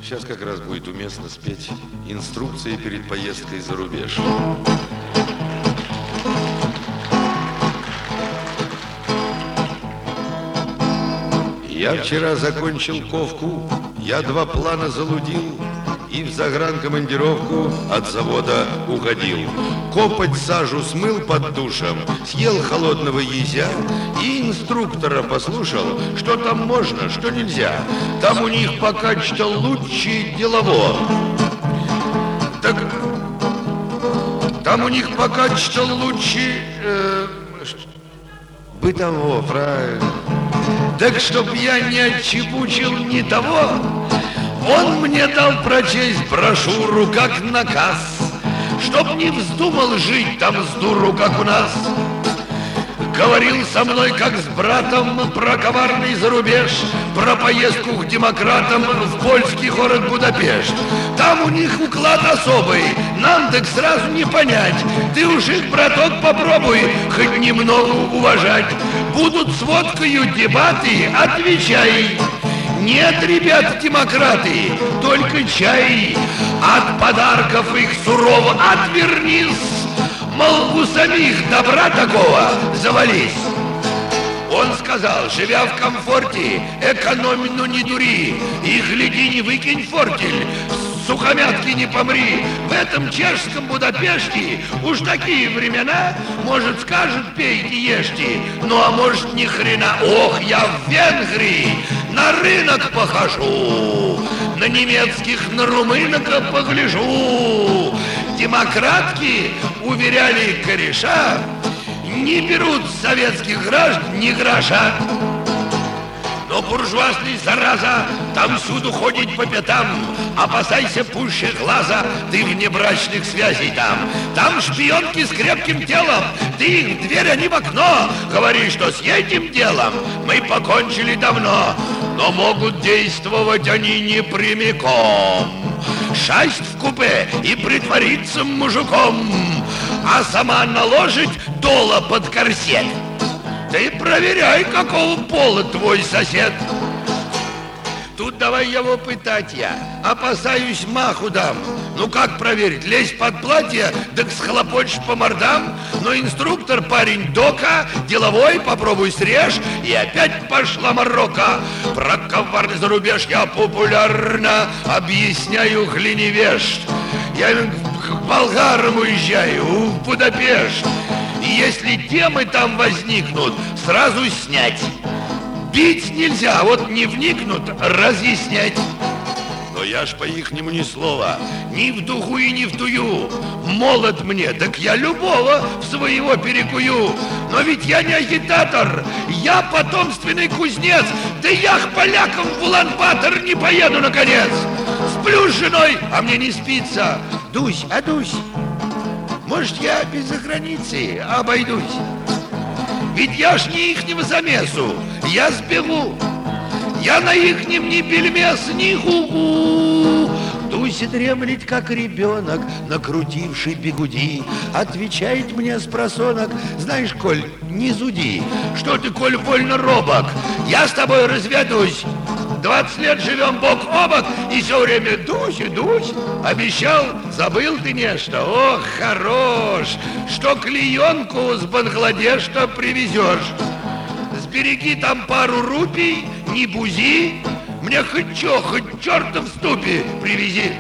Сейчас как раз будет уместно спеть инструкции перед поездкой за рубеж. Я вчера закончил ковку, я 2 плана залудил и в загранкомандировку от завода уходил. Копоть сажу смыл под душем, съел холодного езя и инструктора послушал, что там можно, что нельзя. Там у них пока что лучше делово. Так там у них пока что лучше бытово, правильно. Так чтоб я не отчебучил ни того, он мне дал прочесть брошюру как наказ, чтоб не вздумал жить там с дуру, как у нас. Говорил со мной, как с братом, про коварный зарубеж, про поездку к демократам в польский город Будапешт. Там у них уклад особый, нам так сразу не понять. Ты уж их, браток, попробуй хоть немного уважать. Будут с водкою дебаты, отвечай. Нет, ребят, демократы, только чай. От подарков их сурово отвернись. Мол, у самих добра такого завались. Он сказал, живя в комфорте, экономь, но не дури. И гляди, не выкинь фортель, в сухомятке не помри. В этом чешском Будапеште уж такие времена, может, скажет, пейте, ешьте. Ну, а может, ни хрена. Ох, я в Венгрии на рынок похожу, на немецких, на румынок погляжу. Демократки, уверяли кореша, не берут с советских граждан ни гроша. Но буржуазный, зараза, там всюду ходит по пятам. Опасайся пуще глаза, ты внебрачных связей там. Там шпионки с крепким телом, ты их в дверь, они в окно. Говори, что с этим делом мы покончили давно. Но могут действовать они не прямиком. Шасть в купе и притвориться мужиком, а сама наложить доло под корсет. Ты проверяй, какого пола твой сосед. Тут давай его пытать я, опасаюсь, маху дам. Ну как проверить, лезь под платье, так схлопочешь по мордам. Но инструктор парень дока, деловой, попробуй срежь. И опять пошла морока. Про коварный зарубеж я популярно объясняю глиневежд. Я к болгарам уезжаю, в Будапешт. И если темы там возникнут, сразу снять. Бить нельзя, вот не вникнут, разъяснять. Но я ж по-ихнему ни слова, ни в духу и ни в тую. Молод мне, так я любого в своего перекую. Но ведь я не агитатор, я потомственный кузнец. Да я к полякам в Улан-Батор не поеду, наконец. Сплю с женой, а мне не спится. Дусь, может, я без заграницы обойдусь? Ведь я ж не ихнего замесу, я сбегу. Я на ихнем ни бельмес, ни гугу. Дуся дремлет, как ребенок, накрутивший бигуди. Отвечает мне спросонок: знаешь, Коль, не зуди. Что ты, Коль, больно робок? Я с тобой разведусь. 20 лет живем бок о бок, и все время Дусь. Обещал, забыл ты нечто. Ох, хорош, что клеенку с Бангладеша привезешь. Сбереги там пару рупий, не бузи. Мне хоть черта в ступе привези.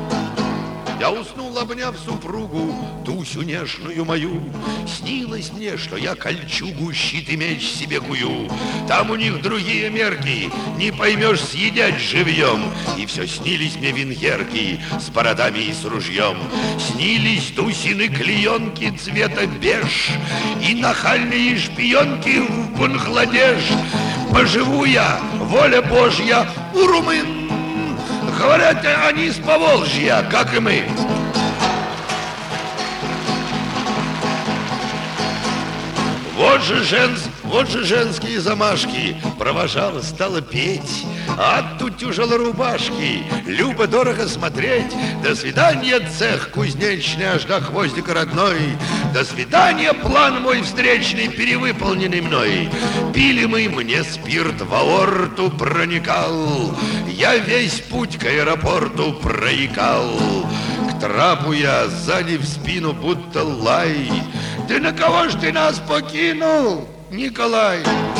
Я уснул, обняв супругу, Дусю нежную мою. Снилось мне, что я кольчугу, щит и меч себе кую. Там у них другие мерки, не поймешь, съедять живьем. И все снились мне венгерки с бородами и с ружьем. Снились Дусины клеенки цвета беж и нахальные шпионки в Бангладеш. Поживу я, воля Божья, у румын. Говорят, они с Поволжья, как и мы. Вот Вот же женские замашки. Провожала, стала петь, оттутюжила рубашки. Любо-дорого смотреть. До свидания, цех кузнечный, аж до хвостика родной. До свидания, план мой встречный, перевыполненный мной. Пили мы, мне спирт в аорту проникал. Я весь путь к аэропорту проикал. К трапу я, сзади в спину будто лай. Ты на кого ж ты нас покинул, Николай?